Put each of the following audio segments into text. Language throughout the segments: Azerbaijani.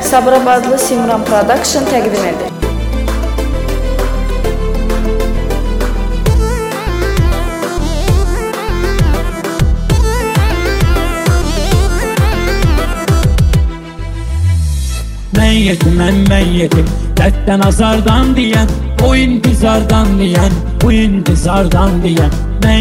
Sabirabadlı Simran Production təqdim edir. Mən yetim, dərddən azardan deyən, o intizardan deyən, bu intizardan deyən. Mən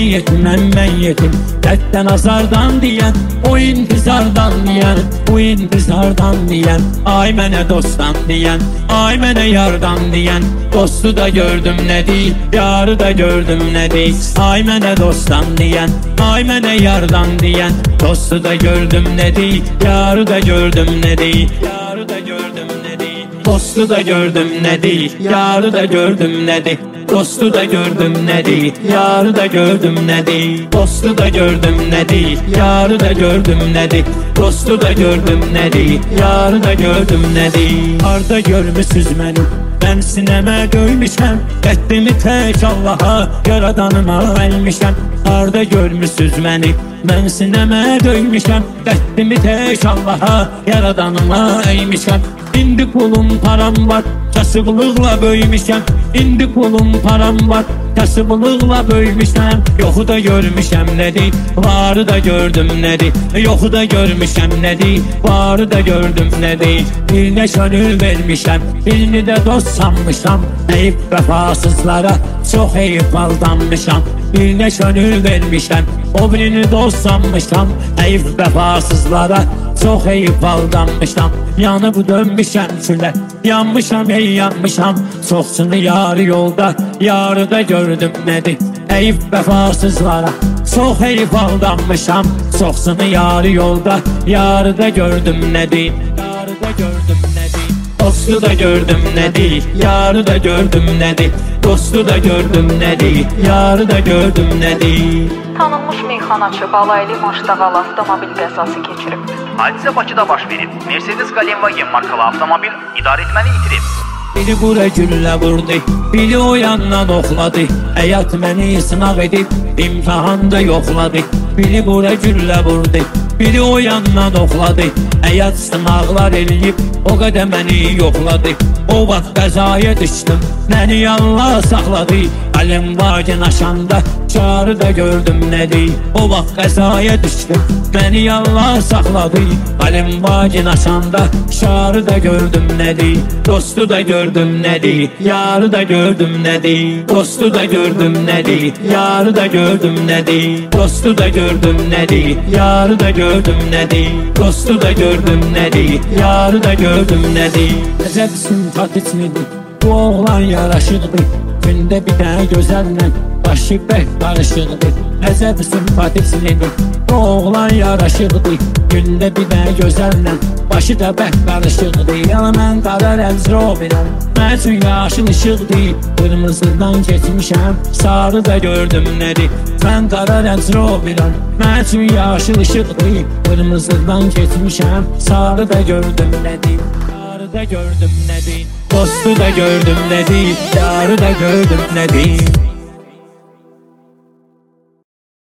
yetim, dərddən azardan deyən, o intizardan deyən, bu intizardan deyən. Ay mənə dostdan deyən, ay mənə yardan deyən, dostu da gördüm nə deyil, yarı da gördüm nə deyil. Ay mənə dostdan deyən, ay mənə yardan deyən, dostu da gördüm nə deyil, yarı da gördüm nə deyil. Yarı da gördüm nə deyil, dostu da gördüm nə deyil, yarı da gördüm nə deyil. Dostu da gördüm nə deyil, yarı da gördüm nə deyil. Dostu da gördüm nə deyil, yarı da gördüm nə deyil. Dostu da gördüm nə deyil, yarı da gördüm nə deyil. Harda görmüsüz məni, mən sinəmə döymüşəm, qəddimi tək Allaha, yaradanıma əlmişəm. Harda görmüsüz məni, mən sinəmə döymüşəm, qəddimi tək Allaha, yaradanıma əymişəm. İndi pulum param var, kasıblıqla böyümüşəm. İndi pulum param var, kasıblıqla böyümüşəm. Yoxu da görmüşəm nə deyil, varı da gördüm nə deyil. Yoxu da görmüşəm nə deyil, varı da gördüm nə deyil. Birinə könül vermişəm, birini də dost sanmışam. Eyib vəfasızlara çox eyib aldanmışam. Birinə könül vermişəm, o birini dost sanmışam. Eyib vəfasızlara çox eyib aldanmışam. Yanıb dönmüşəm külə, yanmışam ey yanmışam. Çoxsunu yarı yolda, yarı da gördüm nədir. Eyib vəfasızlara çox eyib aldanmışam. Çoxsunu yarı yolda, yarı da gördüm nədir. Yarı da gördüm nədir. Dostu da gördüm nədir, yarı da gördüm nədir. Dostu da gördüm nədir, yarı da gördüm nədir. Tanınmış meyxanaçı Balaylı Maşdağal avtomobil qəzası keçirib. Hadisə Bakıda baş verib. Mercedes Gelandewagen markalı avtomobil idarəetməni itirib. Biri bura güllə vurdu, biri o yandan oxladı. Həyat məni sınaq edib, imtihanda yoxladı. Biri bura güllə vurdu, biri o yandan oxladı. Həyat sınaqlar eləyib, o qədər məni yoxladı. O vaxt qəzaya düşdüm, məni Allah saxladı. Əlim vagen aşanda, çarı da gördüm nədir. O vaxt qəzaya düşdüm, məni Allah saxladı. Əlim vagen aşanda, çarı da gördüm nədir. Dostu da gördüm nədir, yarı da gördüm nədir. Dostu da gördüm nədir, yarı da gördüm nədir. Dostu da gördüm nədir, yarı da gördüm nədir. Dostu da gördüm nədir, yarı da gördüm nədir. Əcəb simpatiklidir, bu oğlan yaraşıqdır. Gündə bir dənə gözəllə, başı bək qarışıqdır. Əcəb simpatiklidir, bu oğlan yaraşıqdır. Gündə bir dənə gözəllə, başı da bək qarışıqdır. Yana mən qara Range Roverəm, mən üçün yaşıl işıqdır. Qırmızıdan keçmişəm, sarı da gördüm nədir. Mən qara Range Roverəm, mən üçün yaşıl işıqdır. Qırmızıdan keçmişəm, sarı da gördüm nədir. Yarı da gördüm nədir. Dostu da gördüm nədir, yarı da gördüm nədir.